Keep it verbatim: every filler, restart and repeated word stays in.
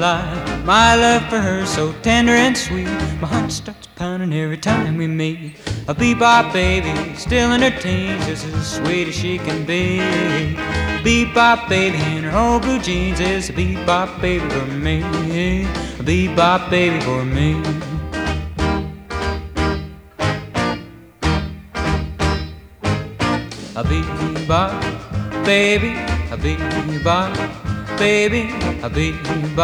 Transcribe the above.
lie. My love for her so tender and sweet, my heart starts pounding every time we meet. A bebop baby, still in her teens, just as sweet as she can be. Bebop baby in her old blue jeans is a bebop baby for me. A bebop baby for me. A bebop baby, a bebop baby, a bebop.